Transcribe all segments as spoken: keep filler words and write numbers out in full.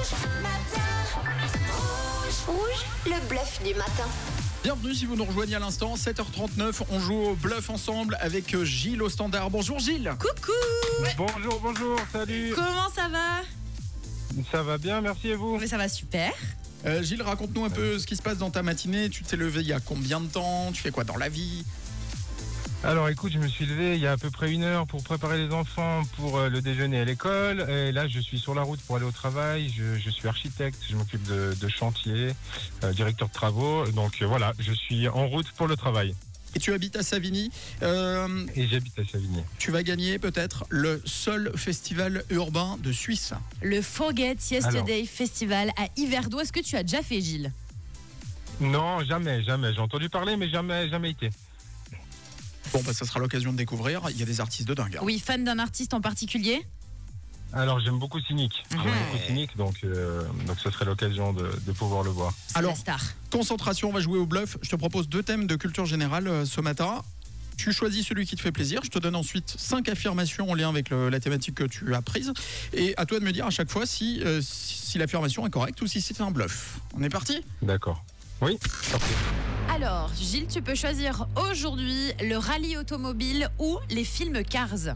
Rouge, le bluff du matin. Bienvenue si vous nous rejoignez à l'instant, sept heures trente-neuf, on joue au bluff ensemble avec Gilles au standard. Bonjour Gilles. Coucou. Bonjour, bonjour, salut. Comment ça va? Ça va bien, merci et vous? Mais ça va super. Euh, Gilles, raconte-nous un peu ce qui se passe dans ta matinée. Tu t'es levé il y a combien de temps? Tu fais quoi dans la vie? Alors écoute, je me suis levé il y a à peu près une heure pour préparer les enfants pour euh, le déjeuner à l'école. Et là, je suis sur la route pour aller au travail. Je, je suis architecte, je m'occupe de, de chantier, euh, directeur de travaux. Donc euh, voilà, je suis en route pour le travail. Et tu habites à Savigny. Euh, Et j'habite à Savigny. tu vas gagner peut-être le seul festival urbain de Suisse. Le Forget Yesterday Festival à Yverdon. Est-ce que tu as déjà fait, Gilles? Non, jamais, jamais. J'ai entendu parler, mais jamais, jamais été. Bon, bah, ça sera l'occasion de découvrir. Il y a des artistes de dingue. hein. Oui, fan d'un artiste en particulier? Alors j'aime beaucoup Cynic. J'aime Ouais. beaucoup Cynic, donc, euh, donc ce serait l'occasion de, de pouvoir le voir. C'est Alors, la star. concentration, on va jouer au bluff. Je te propose deux thèmes de culture générale euh, ce matin. Tu choisis celui qui te fait plaisir. Je te donne ensuite cinq affirmations en lien avec le- la thématique que tu as prise. Et à toi de me dire à chaque fois si, euh, si, si l'affirmation est correcte ou si c'est un bluff. On est parti? D'accord. Oui, parfait. Alors, Gilles, tu peux choisir aujourd'hui le rallye automobile ou les films Cars.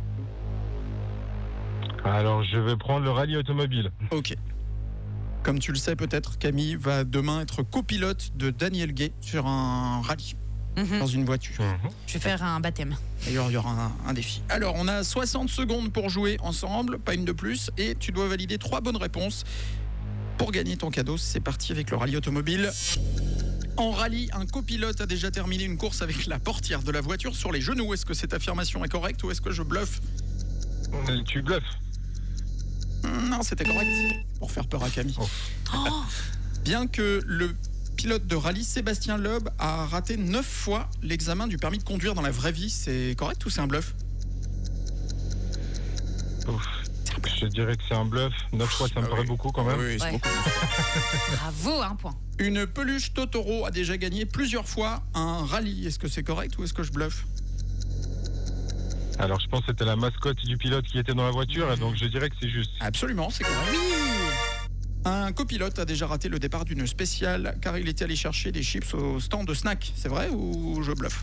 Alors je vais prendre le rallye automobile. Ok. Comme tu le sais peut-être, Camille va demain être copilote de Daniel Gay sur un rallye Mhm. dans une voiture. Mhm. Je vais faire un baptême. D'ailleurs, il y aura un, un défi. Alors, on a soixante secondes pour jouer ensemble, pas une de plus, et tu dois valider trois bonnes réponses pour gagner ton cadeau. C'est parti avec le rallye automobile. En rallye, un copilote a déjà terminé une course avec la portière de la voiture sur les genoux. Est-ce que cette affirmation est correcte ou est-ce que je bluffe? Euh, Tu bluffes. Non, c'était correct. Pour faire peur à Camille. Oh, Bien que le pilote de rallye Sébastien Loeb a raté neuf fois l'examen du permis de conduire dans la vraie vie, c'est correct ou c'est un bluff? Ouf. Je dirais que c'est un bluff. neuf fois, ça me Ah paraît oui. beaucoup quand même. Oui, c'est Ouais. beaucoup. bravo, un point. Une peluche Totoro a déjà gagné plusieurs fois un rallye. Est-ce que c'est correct ou est-ce que je bluffe? Alors je pense que c'était la mascotte du pilote qui était dans la voiture, et donc je dirais que c'est juste. Absolument, c'est correct. Oui. Un copilote a déjà raté le départ d'une spéciale car il était allé chercher des chips au stand de snack. C'est vrai ou je bluffe?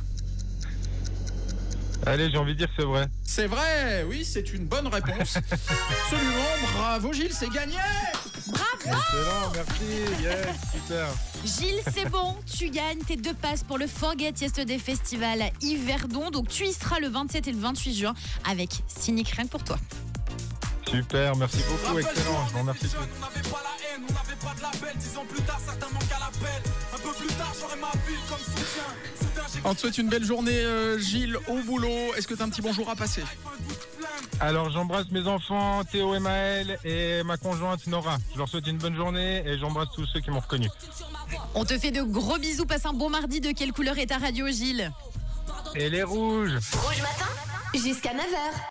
Allez, j'ai envie de dire que c'est vrai. C'est vrai, oui, c'est une bonne réponse. Absolument, bravo Gilles, c'est gagné. Excellent, merci, yes, super. Gilles, c'est bon, tu gagnes tes deux passes pour le Forget Yesterday Festival à Yverdon. Donc tu y seras le vingt-sept et le vingt-huit juin avec Cynic, rien que pour toi. Super, merci beaucoup, excellent. Je vous remercie tous. On n'avait pas la haine, on n'avait pas de label. Dix ans plus tard, certains manquent à l'appel. Un peu plus tard, j'aurai ma ville comme soutien. Soudain, j'ai On te souhaite une belle journée euh, Gilles au boulot. Est-ce que t'as un petit bonjour à passer? un coup de flingue. Alors j'embrasse mes enfants, Théo et Maël, et ma conjointe Nora. Je leur souhaite une bonne journée et j'embrasse tous ceux qui m'ont reconnu. On te fait de gros bisous, passe un bon mardi. De quelle couleur est ta radio, Gilles? Et les rouges. Rouge matin, jusqu'à neuf heures.